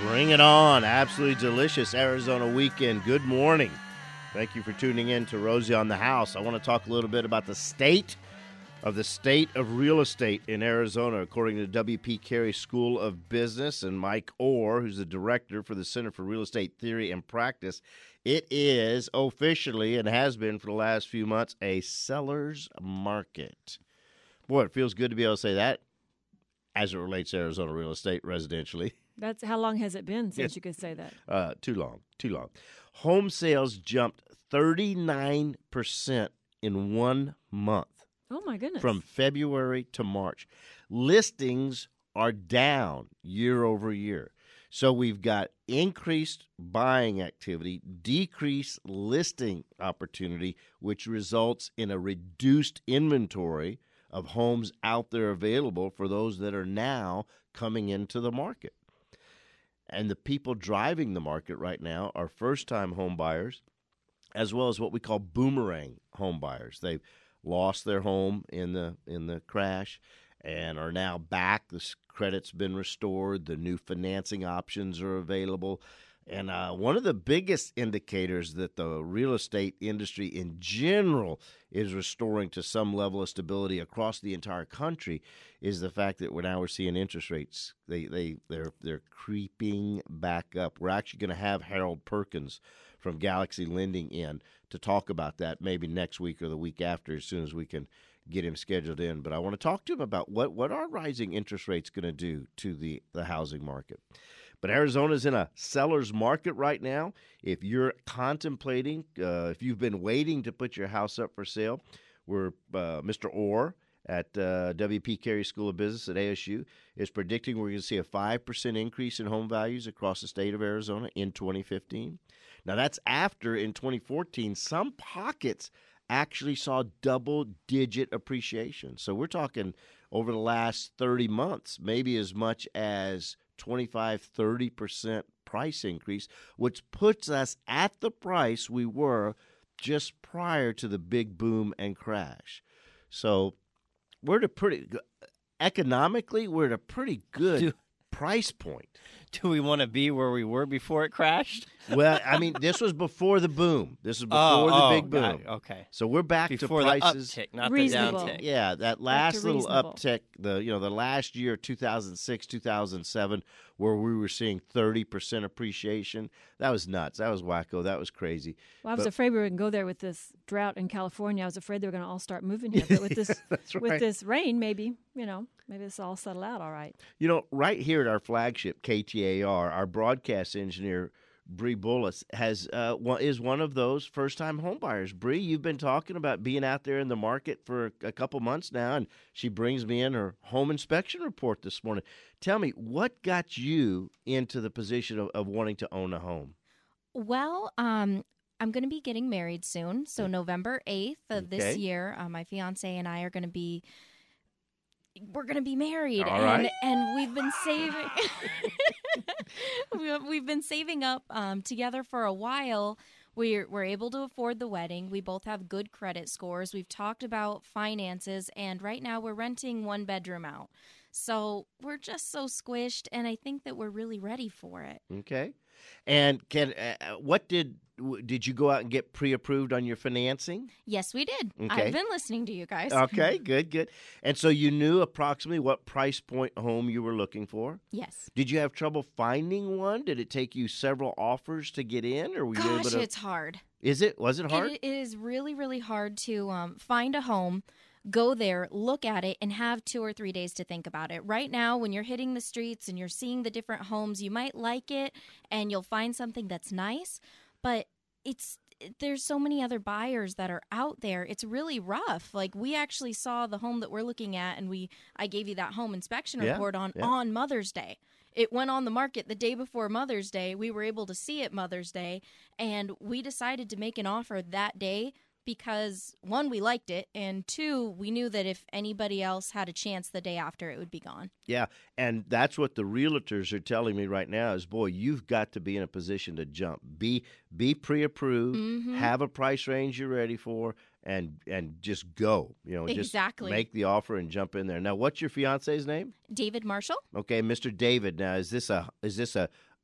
Bring it on. Absolutely delicious Arizona weekend. Good morning. Thank you for tuning in to Rosie on the House. I want to talk a little bit about the state of real estate in Arizona, according to W.P. Carey School of Business and Mike Orr, who's the director for the Center for Real Estate Theory and Practice. It is officially, and has been for the last few months, a seller's market. Boy, it feels good to be able to say that as it relates to Arizona real estate residentially. That's how long has it been since you could say that? Too long. Home sales jumped 39% in 1 month. Oh, my goodness. From February to March. Listings are down year over year. So we've got increased buying activity, decreased listing opportunity, which results in a reduced inventory of homes out there available for those that are now coming into the market. And the people driving the market right now are first-time home buyers, as well as what we call boomerang home buyers. They've lost their home in the crash and are now back. The credit's been restored. The new financing options are available. And one of the biggest indicators that the real estate industry in general is restoring to some level of stability across the entire country is the fact that we're seeing interest rates. They're creeping back up. We're actually going to have Harold Perkins from Galaxy Lending in to talk about that maybe next week or the week after, as soon as we can get him scheduled in. But I want to talk to him about what are rising interest rates going to do to the housing market. But Arizona's in a seller's market right now. If you're contemplating, if you've been waiting to put your house up for sale, we're Mr. Orr at W.P. Carey School of Business at ASU is predicting we're going to see a 5% increase in home values across the state of Arizona in 2015. Now, that's after, in 2014, some pockets actually saw double-digit appreciation. So we're talking over the last 30 months, maybe as much as 25-30% price increase, which puts us at the price we were just prior to the big boom and crash. So we're economically, we're at a pretty good price point. Do we want to be where we were before it crashed? Well, I mean, this was before the boom. This was before the big boom. Okay. So we're back before to prices. The uptick, not reasonable. the downtick. Yeah, that last little reasonable. uptick, the last year, 2006, 2007, where we were seeing 30% appreciation. That was nuts. That was wacko. That was crazy. Well, I was afraid we were going to go there with this drought in California. I was afraid they were going to all start moving here. But with this That's right. with this rain, maybe this will all settle out all right. You know, right here at our flagship, KTAR, our broadcast engineer, Bree Bullis, is one of those first-time homebuyers. Bree, you've been talking about being out there in the market for a couple months now, and she brings me in her home inspection report this morning. Tell me, what got you into the position of wanting to own a home? Well, I'm going to be getting married soon, so November 8th of this year, my fiance and I are going to be married, All right. and we've been saving. We've been saving up together for a while. We're able to afford the wedding. We both have good credit scores. We've talked about finances, and right now we're renting one bedroom out. So we're just so squished, and I think that we're really ready for it. Okay. And did you go out and get pre-approved on your financing? Yes, we did. Okay. I've been listening to you guys. Okay, good. And so you knew approximately what price point home you were looking for? Yes. Did you have trouble finding one? Did it take you several offers to get in, or were you able Gosh, to? it's hard. Is it? Was it hard? It is really, really hard to find a home, go there, look at it, and have 2 or 3 days to think about it. Right now, when you're hitting the streets and you're seeing the different homes, you might like it and you'll find something that's nice, but there's so many other buyers that are out there. It's really rough. Like, we actually saw the home that we're looking at, and I gave you that home inspection report on Mother's Day. It went on the market the day before Mother's Day. We were able to see it Mother's Day, and we decided to make an offer that day because, one, we liked it, and two, we knew that if anybody else had a chance the day after, it would be gone. Yeah, and that's what the realtors are telling me right now is, boy, you've got to be in a position to jump. Be pre-approved, have a price range you're ready for, and just go. Exactly. Just make the offer and jump in there. Now, what's your fiance's name? David Marshall? Okay, Mr. David. Now, is this a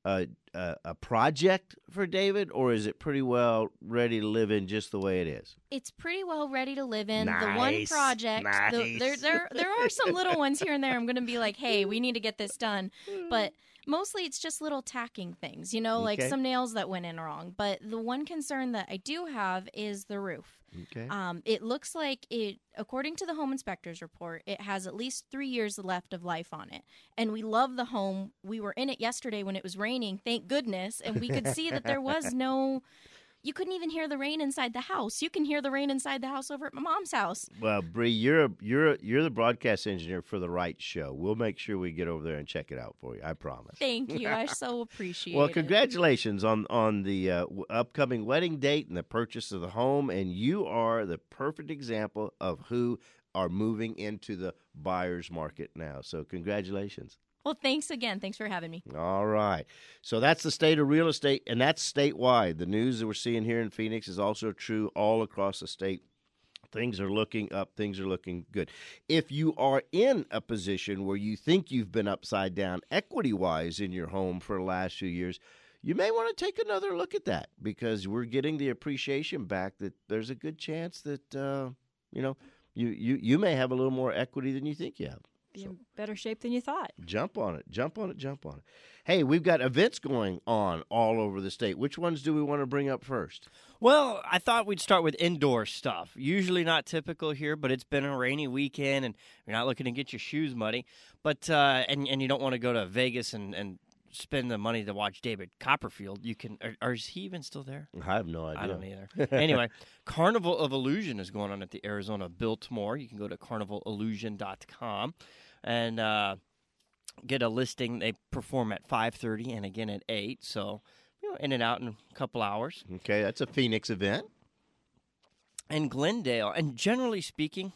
a project for David, or is it pretty well ready to live in just the way it is? It's pretty well ready to live in. The one Nice, project, nice. there are some little ones here and there. I'm going to be like, hey, we need to get this done. But mostly it's just little tacking things, like Okay. some nails that went in wrong. But the one concern that I do have is the roof. Okay. It looks like according to the home inspector's report, it has at least 3 years left of life on it. And we love the home. We were in it yesterday when it was raining, thank goodness. And we could see that there was you couldn't even hear the rain inside the house. You can hear the rain inside the house over at my mom's house. Well, Bree, you're the broadcast engineer for the right show. We'll make sure we get over there and check it out for you. I promise. Thank you. I so appreciate Well, it. congratulations on the upcoming wedding date and the purchase of the home, and you are the perfect example of who are moving into the buyer's market now. So congratulations. Well, thanks again. Thanks for having me. All right. So that's the state of real estate, and that's statewide. The news that we're seeing here in Phoenix is also true all across the state. Things are looking up. Things are looking good. If you are in a position where you think you've been upside down equity-wise in your home for the last few years, you may want to take another look at that, because we're getting the appreciation back that there's a good chance that, you may have a little more equity than you think you have. Be in better shape than you thought. Jump on it. Jump on it. Jump on it. Hey, we've got events going on all over the state. Which ones do we want to bring up first? Well, I thought we'd start with indoor stuff. Usually not typical here, but it's been a rainy weekend, and you're not looking to get your shoes muddy. But and you don't want to go to Vegas and spend the money to watch David Copperfield. You can. Or is he even still there? I have no idea. I don't either. Anyway, Carnival of Illusion is going on at the Arizona Biltmore. You can go to carnivalillusion.com and get a listing. They perform at 5:30 and again at 8. So, in and out in a couple hours. Okay, that's a Phoenix event. And Glendale, and generally speaking,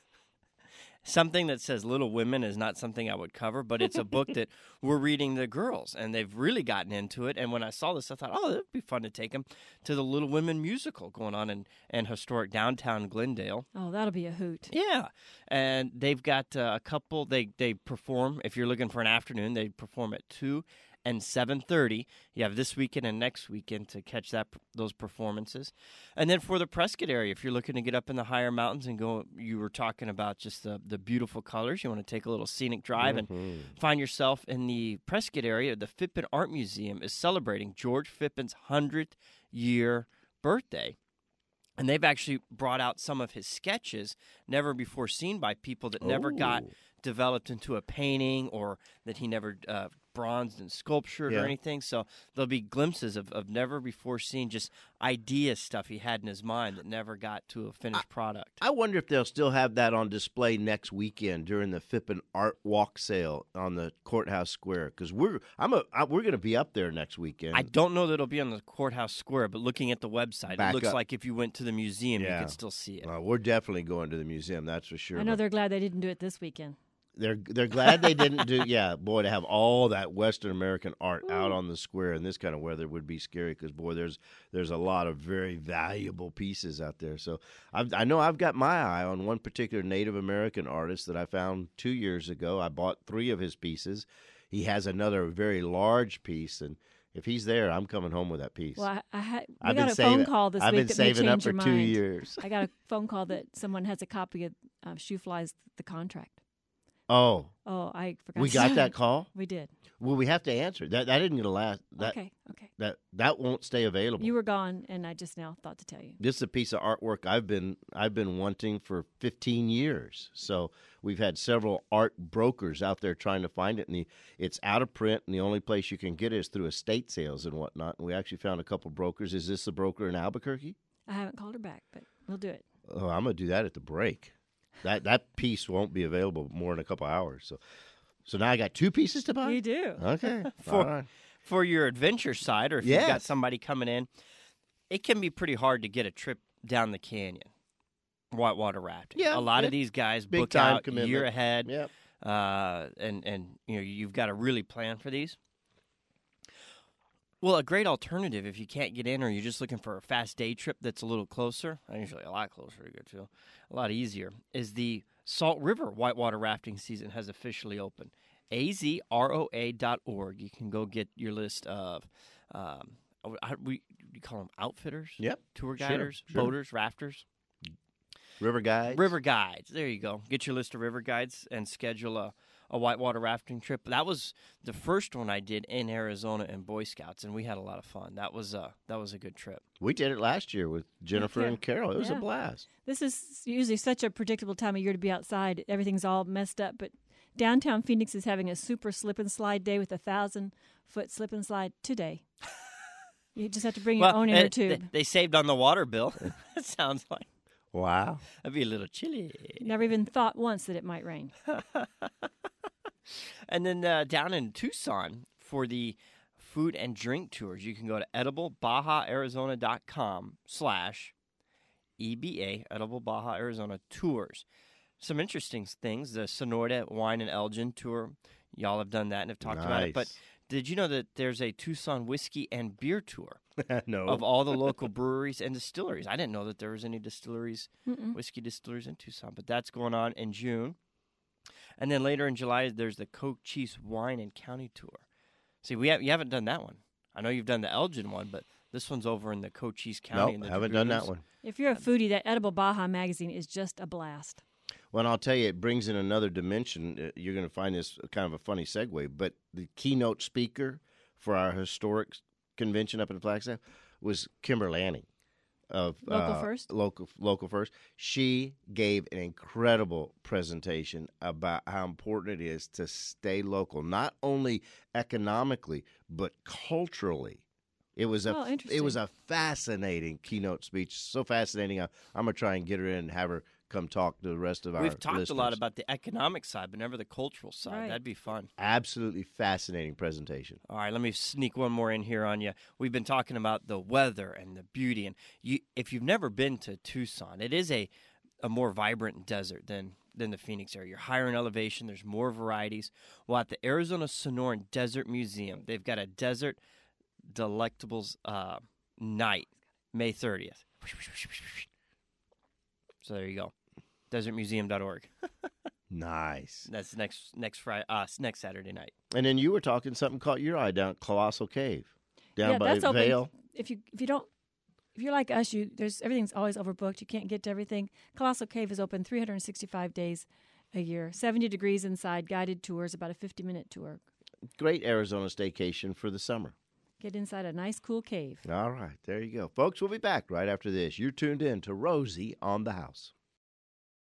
something that says Little Women is not something I would cover, but it's a book that we're reading the girls, and they've really gotten into it. And when I saw this, I thought, it would be fun to take them to the Little Women musical going on in historic downtown Glendale. Oh, that'll be a hoot. Yeah, and they've got a couple. They perform. If you're looking for an afternoon, they perform at 2 and 7:30. You have this weekend and next weekend to catch those performances. And then for the Prescott area, if you're looking to get up in the higher mountains and go, you were talking about just the beautiful colors. You want to take a little scenic drive and find yourself in the Prescott area. The Phippen Art Museum is celebrating George Phippen's 100th year birthday. And they've actually brought out some of his sketches, never before seen by people that never got developed into a painting, or that he never bronzed and sculptured or anything. So there'll be glimpses of never before seen, just idea stuff he had in his mind that never got to a finished product. I wonder if they'll still have that on display next weekend during the Phippen Art Walk sale on the Courthouse Square, because we're going to be up there next weekend. I don't know that it'll be on the Courthouse Square, but looking at the website, Back it looks up. like if you went to the museum, you could still see it. We're definitely going to the museum, that's for sure. I know they're glad they didn't do it this weekend. They're glad they didn't do. Yeah, boy, to have all that Western American art out on the square in this kind of weather would be scary, because boy, there's a lot of very valuable pieces out there. So I know I've got my eye on one particular Native American artist that I found 2 years ago. I bought 3 of his pieces. He has another very large piece, and if he's there, I'm coming home with that piece. Well, I've got been a phone saving- call this I've week been that may saving up change for your 2 mind. years. I got a phone call that someone has a copy of Shoe Flies, the contract. Oh, I forgot. we to got say. that call? We did. Well, we have to answer. That isn't going to last. Okay. That won't stay available. You were gone, and I just now thought to tell you. This is a piece of artwork I've been wanting for 15 years. So we've had several art brokers out there trying to find it, and it's out of print, and the only place you can get it is through estate sales and whatnot. And we actually found a couple brokers. Is this the broker in Albuquerque? I haven't called her back, but we'll do it. Oh, I'm going to do that at the break. That piece won't be available more than a couple hours. So now I got 2 pieces to buy? You do. Okay. All right. For your adventure side, or if you've Yes. got somebody coming in, it can be pretty hard to get a trip down the canyon, whitewater rafting. Yeah, a lot yeah. of these guys Big book time out commitment. a year ahead, Yep. and you've got to really plan for these. Well, a great alternative if you can't get in, or you're just looking for a fast day trip that's a little closer, usually a lot closer to get to, a lot easier, is the Salt River whitewater rafting season has officially opened. azroa.org. You can go get your list of, you call them outfitters? Yep. Tour Sure, guiders, sure. boaters, rafters. River guides. River guides. There you go. Get your list of river guides and schedule a whitewater rafting trip. That was the first one I did in Arizona in Boy Scouts, and we had a lot of fun. That was a good trip. We did it last year with Jennifer Yeah. and Carol. It was a Yeah. blast. This is usually such a predictable time of year to be outside. Everything's all messed up, but downtown Phoenix is having a super slip and slide day with a 1,000-foot slip and slide today. You just have to bring your own inner tube. They saved on the water bill. It sounds like Wow. that'd be a little chilly. Never even thought once that it might rain. And then down in Tucson for the food and drink tours, you can go to ediblebajaarizona.com/EBA, Edible Baja Arizona Tours. Some interesting things. The Sonoran Wine and Elgin tour. Y'all have done that and have talked about it. But Nice. did you know that there's a Tucson whiskey and beer tour No. of all the local breweries and distilleries? I didn't know that there was any distilleries, Mm-mm. whiskey distilleries in Tucson, but that's going on in June. And then later in July, there's the Cochise Wine and County Tour. See, you haven't done that one. I know you've done the Elgin one, but this one's over in the Cochise County. Nope, in the haven't done that Dragoons. one. If you're a foodie, that Edible Baja magazine is just a blast. Well, and I'll tell you, it brings in another dimension. You're going to find this kind of a funny segue, but the keynote speaker for our historic convention up in Flagstaff was Kimber Lanning of Local First? Local First. She gave an incredible presentation about how important it is to stay local, not only economically but culturally. It was Oh, interesting. a fascinating keynote speech. So fascinating. I'm going to try and get her in and have her come talk to the rest of our We've talked a lot listeners. about the economic side, but never the cultural side. Right. That'd be fun. Absolutely fascinating presentation. All right, let me sneak one more in here on you. We've been talking about the weather and the beauty, and if you've never been to Tucson, it is a more vibrant desert than the Phoenix area. You're higher in elevation. There's more varieties. Well, at the Arizona Sonoran Desert Museum, they've got a Desert Delectables night, May 30th. So there you go, desertmuseum.org. Nice. That's next Saturday night. And then you were talking something caught your eye down at Colossal Cave down Yeah, by that's open. Vail. If you're like us, everything's always overbooked. You can't get to everything. Colossal Cave is open 365 days a year. 70 degrees inside, guided tours, about a 50-minute tour. Great Arizona staycation for the summer. Get inside a nice, cool cave. All right, there you go. Folks, we'll be back right after this. You're tuned in to Rosie on the House.